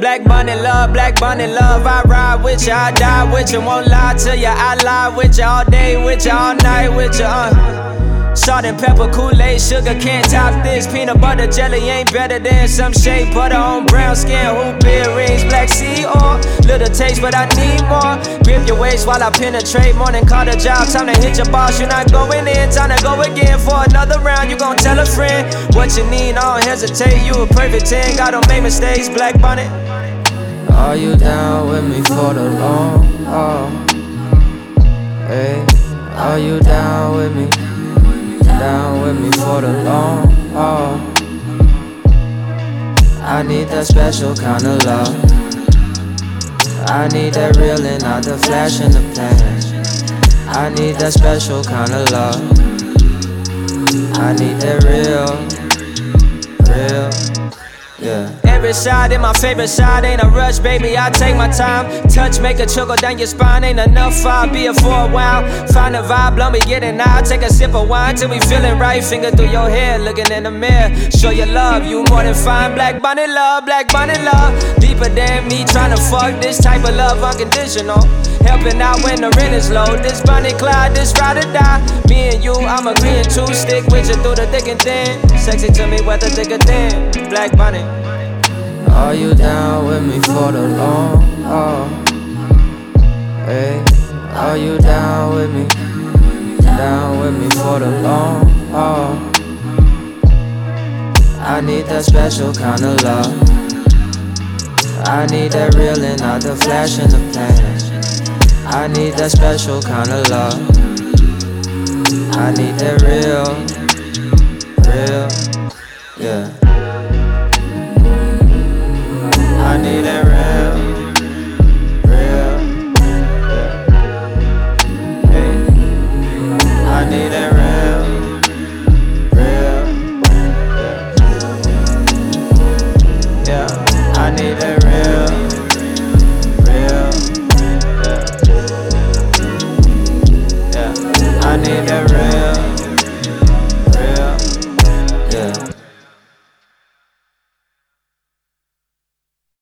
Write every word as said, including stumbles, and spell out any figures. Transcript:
Black Bunny love, Black Bunny love. I ride with ya, I die with ya. Won't lie to ya, I lie with ya. All day with ya, all night with ya. uh. Salt and pepper, Kool-Aid, sugar can't top this. Peanut butter jelly ain't better than some shea butter on brown skin. Who beer rings, black sea or little taste, but I need more. Grip your waist while I penetrate. Morning call the job, time to hit your boss. You're not going in, time to go again for another round. You gon' tell a friend what you need, I don't hesitate. You a perfect ten, God don't make mistakes. Black Bunny. Are you down with me for the long haul? Hey, are you down with me? Down with me for the long haul. I need that special kind of love. I need that real and not the flash in the pan. I need that special kind of love. I need that real, real, yeah. Every side in my favorite side, ain't a rush, baby, I take my time. Touch, make a trickle down your spine, ain't enough, I'll be here for a while. Find a vibe, blow me, getting out. Take a sip of wine till we feeling right. Finger through your hair, looking in the mirror. Show your love, you more than fine. Black Bunny love, Black Bunny love. Deeper than me, tryna fuck this type of love, unconditional. Helping out when the rent is low. This Bunny Clyde, this ride or die. Me and you, I'm agreeing to stick with you through the thick and thin. Sexy to me, whether thick or thin. Black Bunny. Are you down with me for the long haul? Hey, are you down with me? Down with me for the long haul. I need that special kind of love. I need that real and not the flash in the pan. I need that special kind of love. I need that real, real, yeah.